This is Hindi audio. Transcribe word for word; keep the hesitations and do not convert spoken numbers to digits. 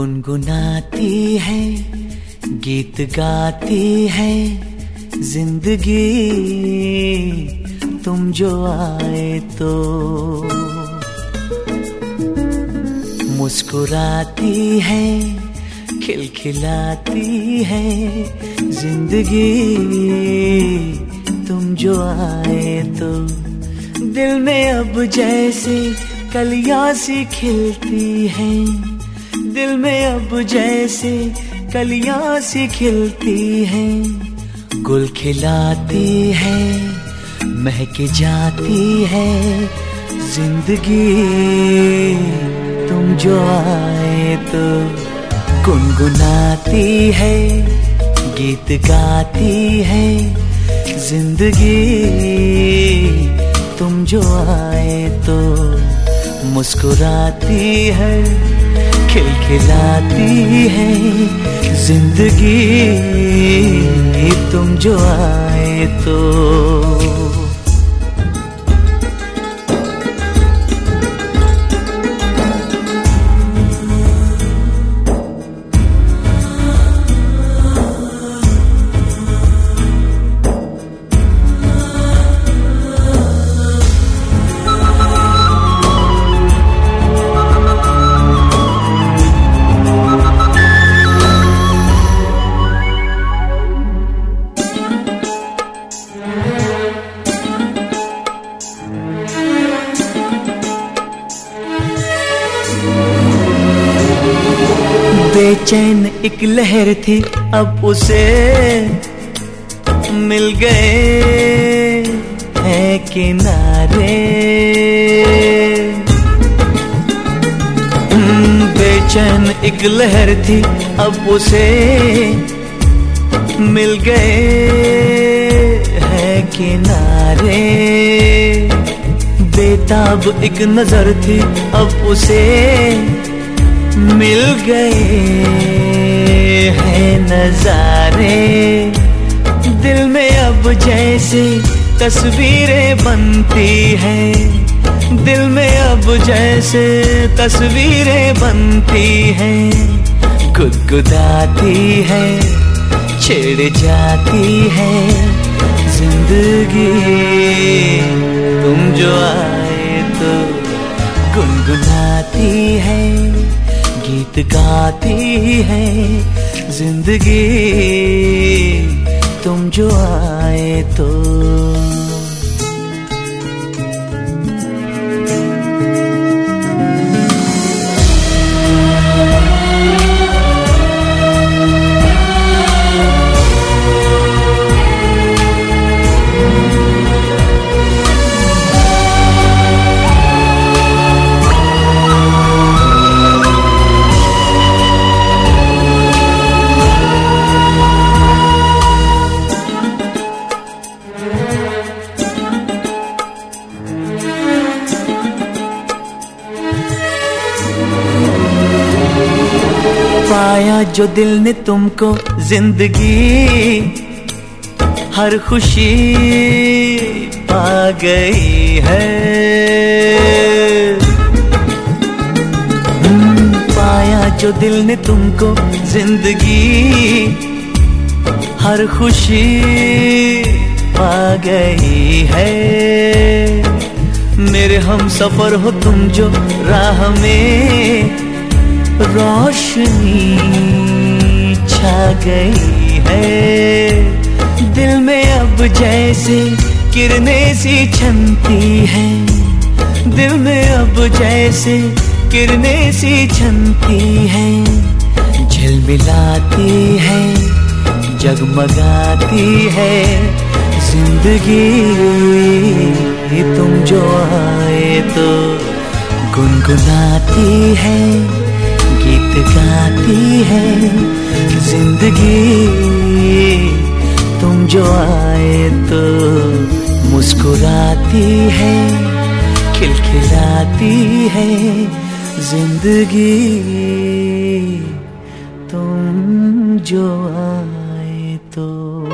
गुनगुनाती है, गीत गाती है जिंदगी, तुम जो आए तो। मुस्कुराती है, खिलखिलाती है जिंदगी, तुम जो आए तो। दिल में अब जैसे कलियां सी खिलती हैं, दिल में अब जैसे कलियां सी खिलती हैं। गुल खिलाती है, महक जाती है जिंदगी, तुम जो आए तो। गुनगुनाती है, गीत गाती है जिंदगी, तुम जो आए तो। मुस्कुराती है, खिलखिलाती है जिंदगी, तुम जो आए तो। बेचैन एक लहर थी, अब उसे मिल गए हैं किनारे। बेचैन एक लहर थी, अब उसे मिल गए हैं किनारे। बेताब एक नजर थी, अब उसे मिल गए हैं नजारे। दिल में अब जैसे तस्वीरें बनती हैं, दिल में अब जैसे तस्वीरें बनती हैं। गुदगुदाती है, छेड़ जाती है जिंदगी, तुम जो आए तो। गुनगुनाती है, गीत गाती है जिंदगी, तुम जो आए तो। पाया जो दिल ने तुमको जिंदगी, हर खुशी पा गई है। पाया जो दिल ने तुमको जिंदगी, हर खुशी पा गई है। मेरे हम सफर हो तुम जो राह में, रोशनी छा गई है। दिल में अब जैसे किरणें सी छनती हैं, दिल में अब जैसे किरणें सी छनती हैं। झिलमिलाती है, जगमगाती है जिंदगी, तुम जो आए तो। गुनगुनाती है, गीत गाती है जिंदगी, तुम जो आए तो। मुस्कुराती है, खिलखिलाती है जिंदगी, तुम जो आए तो।